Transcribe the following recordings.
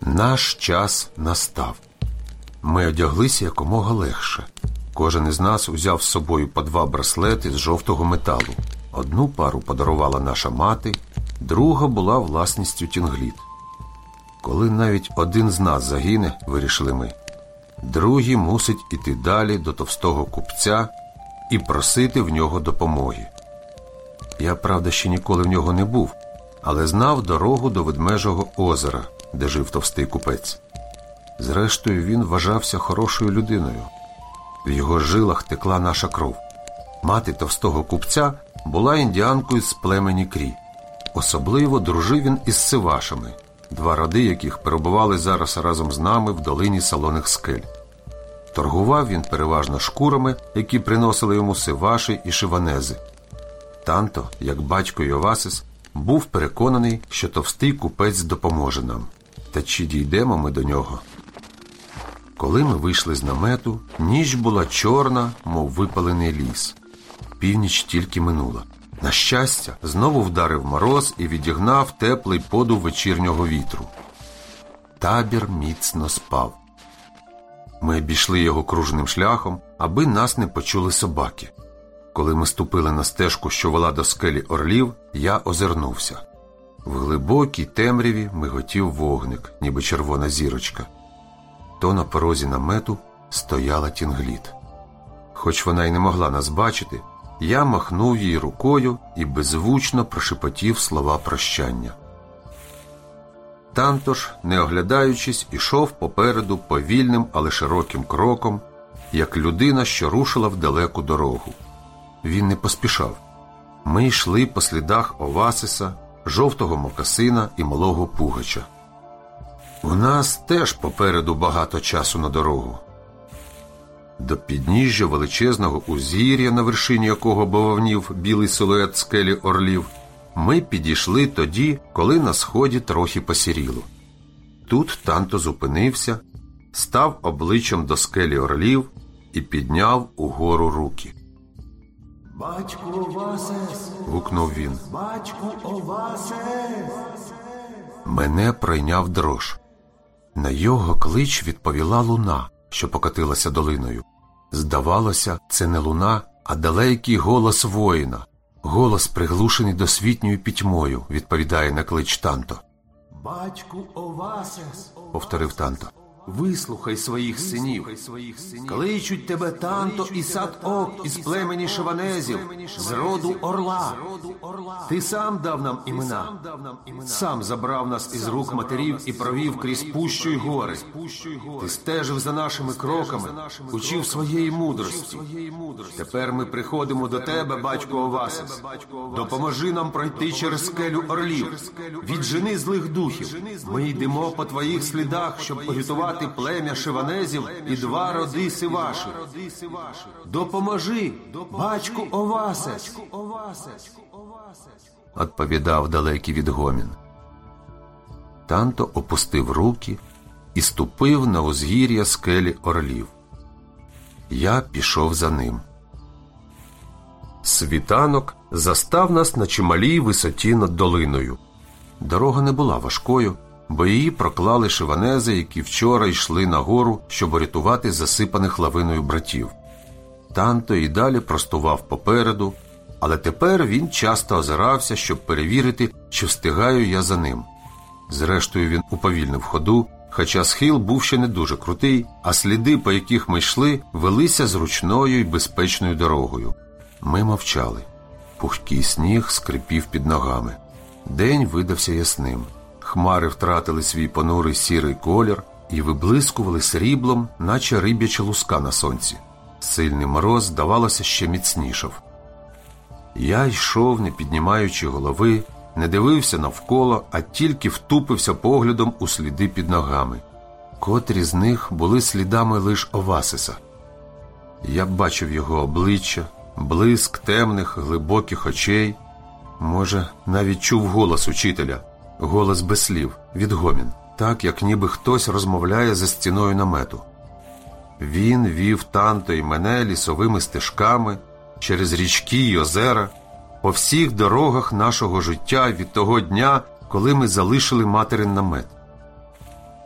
Наш час настав. Ми одяглися якомога легше. Кожен із нас узяв з собою по 2 браслети з жовтого металу. Одну пару подарувала наша мати, друга була власністю Тінгліт. Коли навіть один з нас загине, вирішили ми, другий мусить іти далі до товстого купця і просити в нього допомоги. Я, правда, ще ніколи в нього не був, але знав дорогу до Ведмежого озера, де жив товстий купець. Зрештою, він вважався хорошою людиною. В його жилах текла наша кров. Мати товстого купця була індіанкою з племені Крі. Особливо дружив він із Сивашами, 2 роди яких перебували зараз разом з нами в долині Солоних скель. Торгував він переважно шкурами, які приносили йому Сиваші і Шиванези. Танто, як батько Йовасис, був переконаний, що товстий купець допоможе нам. Та чи дійдемо ми до нього? Коли ми вийшли з намету, ніч була чорна, мов випалений ліс. Північ тільки минула. На щастя, знову вдарив мороз і відігнав теплий подув вечірнього вітру. Табір міцно спав. Ми обійшли його кружним шляхом, аби нас не почули собаки. Коли ми ступили на стежку, що вела до скелі Орлів, я озирнувся. В глибокій темряві миготів вогник, ніби червона зірочка. То на порозі намету стояла Тінгліт. Хоч вона й не могла нас бачити, я махнув їй рукою і беззвучно прошепотів слова прощання. Танто ж, не оглядаючись, ішов попереду повільним, але широким кроком, як людина, що рушила в далеку дорогу. Він не поспішав. Ми йшли по слідах Овасиса, жовтого мокасина і малого пугача. У нас теж попереду багато часу на дорогу. До підніжжя величезного узгір'я, на вершині якого бововнів білий силует скелі Орлів, ми підійшли тоді, коли на сході трохи посіріло. Тут Танто зупинився, став обличчям до скелі Орлів і підняв угору руки. «Батьку Овасес!» – гукнув він. «Батьку Овасес!» Мене пройняв дрож. На його клич відповіла луна, що покотилася долиною. Здавалося, це не луна, а далекий голос воїна. Голос, приглушений досвітньою пітьмою, відповідає на клич Танто. «Батьку Овасес!» – повторив Танто. «Вислухай своїх синів. Кличуть тебе Танто і Сат-Ок із племені Шиванезів, з роду Орла. Ти сам дав нам імена, сам забрав нас із рук матерів і провів крізь пущу й гори. Ти стежив за нашими кроками, учив своєї мудрості. Тепер ми приходимо до тебе, батько Овасес. Допоможи нам пройти через скелю Орлів. Віджени злих духів. Ми йдемо по твоїх слідах, щоб порятувати плем'я Шиванезів і 2 роди Сивашів. Допоможи, батьку Овасес!» – відповідав далекий відгомін. Танто опустив руки і ступив на узгір'я скелі Орлів. Я пішов за ним. Світанок застав нас на чималій висоті над долиною. Дорога не була важкою, бо її проклали шиванези, які вчора йшли нагору, щоб рятувати засипаних лавиною братів. Танто і далі простував попереду, але тепер він часто озирався, щоб перевірити, чи встигаю я за ним. Зрештою, він уповільнив ходу, хоча схил був ще не дуже крутий, а сліди, по яких ми йшли, велися зручною і безпечною дорогою. Ми мовчали. Пухкий сніг скрипів під ногами. День видався ясним. Хмари втратили свій понурий сірий колір і виблискували сріблом, наче риб'яча луска на сонці. Сильний мороз, здавалося, ще міцнішав. Я йшов, не піднімаючи голови, не дивився навколо, а тільки втупився поглядом у сліди під ногами. Котрі з них були слідами лиш Овасиса. Я бачив його обличчя, блиск темних, глибоких очей. Може, навіть чув голос учителя. Голос без слів, відгомін, так, як ніби хтось розмовляє за стіною намету. Він вів Танто і мене лісовими стежками, через річки й озера, по всіх дорогах нашого життя від того дня, коли ми залишили материн намет.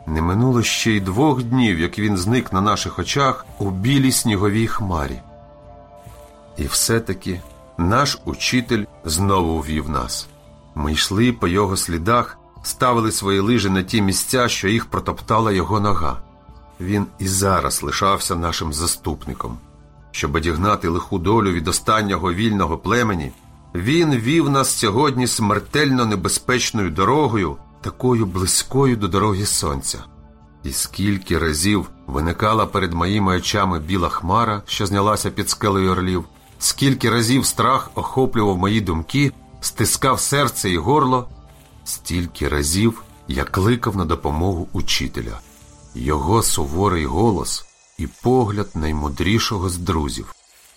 Не минуло ще й 2 днів, як він зник на наших очах у білій сніговій хмарі. І все-таки наш учитель знову ввів нас. Ми йшли по його слідах, ставили свої лижі на ті місця, що їх протоптала його нога. Він і зараз лишався нашим заступником. Щоб одігнати лиху долю від останнього вільного племені, він вів нас сьогодні смертельно небезпечною дорогою, такою близькою до дороги сонця. І скільки разів виникала перед моїми очами біла хмара, що знялася під скелею орлів, скільки разів страх охоплював мої думки, стискав серце і горло, стільки разів я кликав на допомогу учителя. Його суворий голос і погляд наймудрішого з друзів.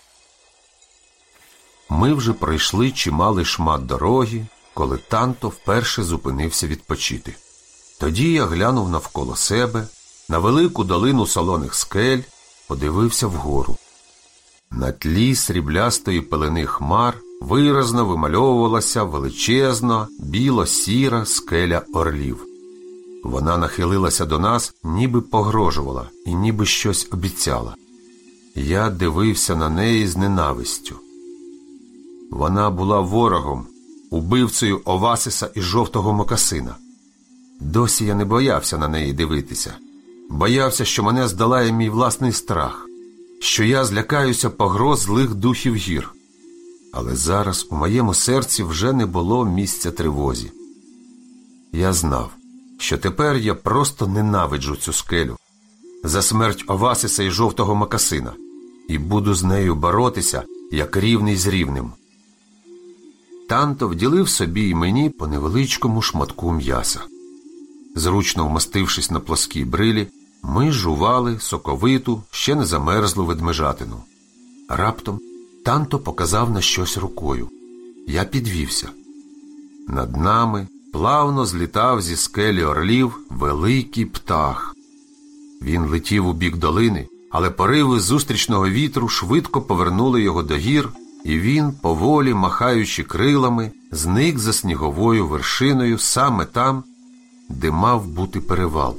Ми вже пройшли чималий шмат дороги, коли Танто вперше зупинився відпочити. Тоді я глянув навколо себе, на велику долину солоних скель, подивився вгору. На тлі сріблястої пелени хмар виразно вимальовувалася величезна, біло-сіра скеля орлів. Вона нахилилася до нас, ніби погрожувала і ніби щось обіцяла. Я дивився на неї з ненавистю. Вона була ворогом, убивцею Овасиса і Жовтого Мокасина. Досі я не боявся на неї дивитися. Боявся, що мене здолає мій власний страх, що я злякаюся погроз злих духів гір. Але зараз у моєму серці вже не було місця тривозі. Я знав, що тепер я просто ненавиджу цю скелю за смерть Овасиса і Жовтого Мокасина і буду з нею боротися, як рівний з рівним. Танто вділив собі і мені по невеличкому шматку м'яса. Зручно вмостившись на плоскій брилі, ми жували соковиту, ще не замерзлу ведмежатину. Раптом Танто показав на щось рукою. Я підвівся. Над нами плавно злітав зі скелі орлів великий птах. Він летів у бік долини, але пориви зустрічного вітру швидко повернули його до гір, і він, поволі махаючи крилами, зник за сніговою вершиною саме там, де мав бути перевал.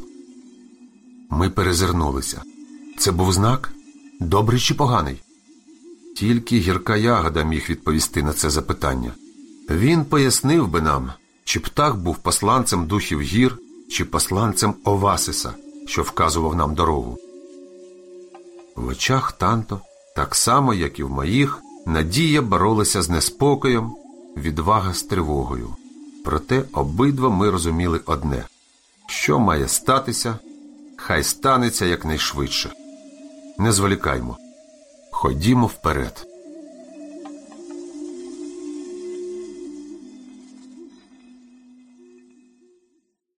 Ми перезирнулися. Це був знак? Добрий чи поганий? Тільки гірка ягода міг відповісти на це запитання. Він пояснив би нам, чи птах був посланцем духів гір, чи посланцем Овасиса, що вказував нам дорогу. В очах Танто, так само, як і в моїх, надія боролася з неспокоєм, відвага з тривогою. Проте обидва ми розуміли одне – що має статися, хай станеться якнайшвидше. Не зволікаймо. Ходімо вперед.